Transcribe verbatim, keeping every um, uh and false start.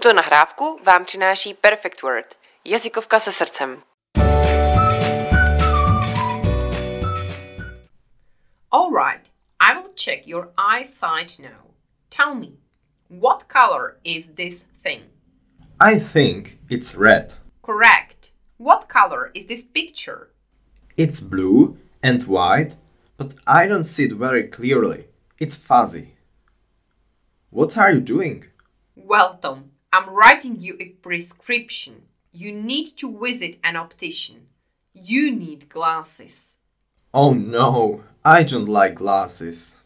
Tuto nahrávku vám přináší Perfect Word, jazykovka se srdcem. All right, I will check your eyesight now. Tell me, what color is this thing? I think it's red. Correct. What color is this picture? It's blue and white, but I don't see it very clearly. It's fuzzy. What are you doing? Well, Tom, I'm writing you a prescription. You need to visit an optician. You need glasses. Oh no, I don't like glasses.